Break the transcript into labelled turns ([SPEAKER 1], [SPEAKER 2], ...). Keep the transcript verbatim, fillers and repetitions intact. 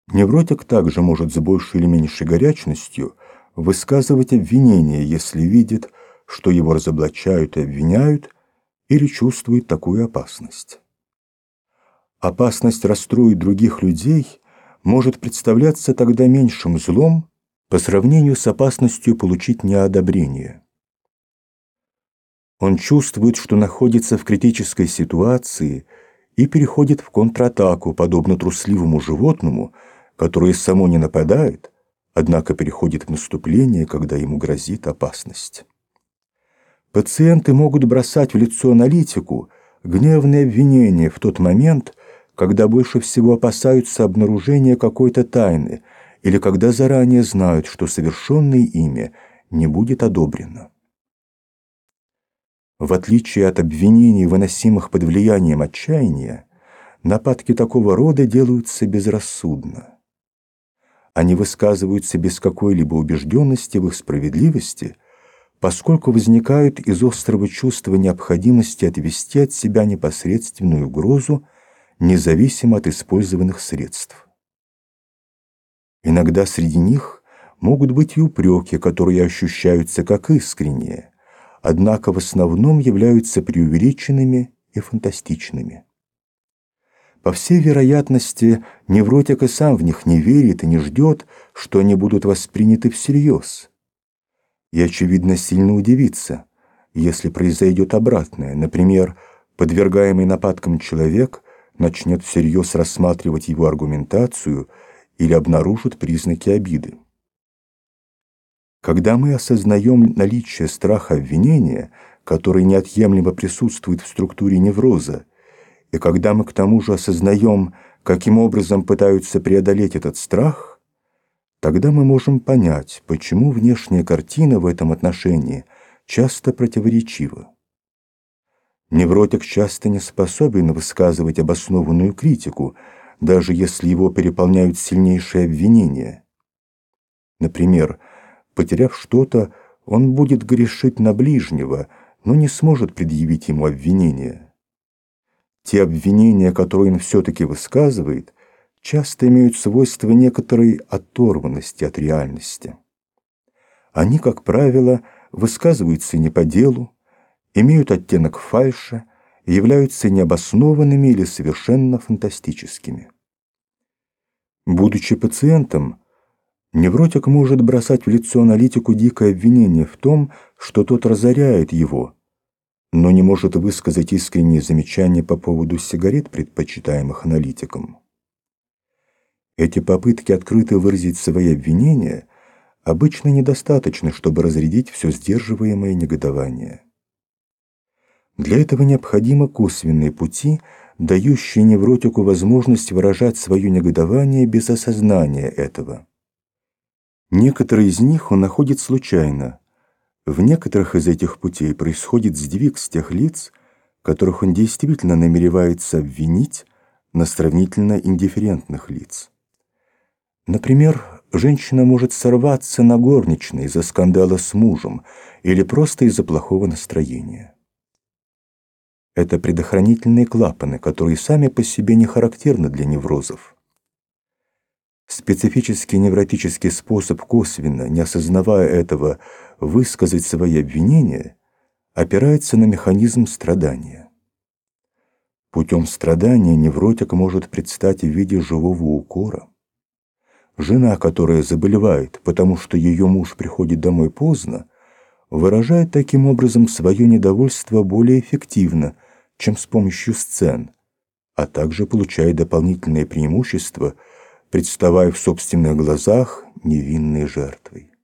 [SPEAKER 1] Невротик также может с большей или меньшей горячностью высказывать обвинения, если видит, что его разоблачают и обвиняют, или чувствует такую опасность. Опасность расстроить других людей может представляться тогда меньшим злом по сравнению с опасностью получить неодобрение. Он чувствует, что находится в критической ситуации и переходит в контратаку, подобно трусливому животному, которое само не нападает, однако переходит в наступление, когда ему грозит опасность. Пациенты могут бросать в лицо аналитику гневные обвинения в тот момент, когда больше всего опасаются обнаружения какой-то тайны или когда заранее знают, что совершенное ими не будет одобрено. В отличие от обвинений, выносимых под влиянием отчаяния, нападки такого рода делаются безрассудно. Они высказываются без какой-либо убежденности в их справедливости, поскольку возникают из острого чувства необходимости отвести от себя непосредственную угрозу, независимо от использованных средств. Иногда среди них могут быть и упреки, которые ощущаются как искренние, однако в основном являются преувеличенными и фантастичными. По всей вероятности, невротик и сам в них не верит и не ждет, что они будут восприняты всерьез. И, очевидно, сильно удивится, если произойдет обратное. Например, подвергаемый нападкам человек начнет всерьез рассматривать его аргументацию или обнаружит признаки обиды. Когда мы осознаем наличие страха обвинения, который неотъемлемо присутствует в структуре невроза, и когда мы к тому же осознаем, каким образом пытаются преодолеть этот страх, тогда мы можем понять, почему внешняя картина в этом отношении часто противоречива. Невротик часто не способен высказывать обоснованную критику, даже если его переполняют сильнейшие обвинения. Например, потеряв что-то, он будет грешить на ближнего, но не сможет предъявить ему обвинения. Те обвинения, которые он все-таки высказывает, часто имеют свойство некоторой оторванности от реальности. Они, как правило, высказываются не по делу, имеют оттенок фальши и являются необоснованными или совершенно фантастическими. Будучи пациентом, невротик может бросать в лицо аналитику дикое обвинение в том, что тот разоряет его, но не может высказать искренние замечания по поводу сигарет, предпочитаемых аналитиком. Эти попытки открыто выразить свои обвинения обычно недостаточны, чтобы разрядить все сдерживаемое негодование. Для этого необходимы косвенные пути, дающие невротику возможность выражать свое негодование без осознания этого. Некоторые из них он находит случайно. В некоторых из этих путей происходит сдвиг с тех лиц, которых он действительно намеревается обвинить, на сравнительно индифферентных лиц. Например, женщина может сорваться на горничной из-за скандала с мужем или просто из-за плохого настроения. Это предохранительные клапаны, которые сами по себе не характерны для неврозов. Специфический невротический способ косвенно, не осознавая этого, высказать свои обвинения, опирается на механизм страдания. Путем страдания невротик может предстать в виде живого укора. Жена, которая заболевает, потому что ее муж приходит домой поздно, выражает таким образом свое недовольство более эффективно, чем с помощью сцен, а также получает дополнительное преимущество, представая в собственных глазах невинной жертвой.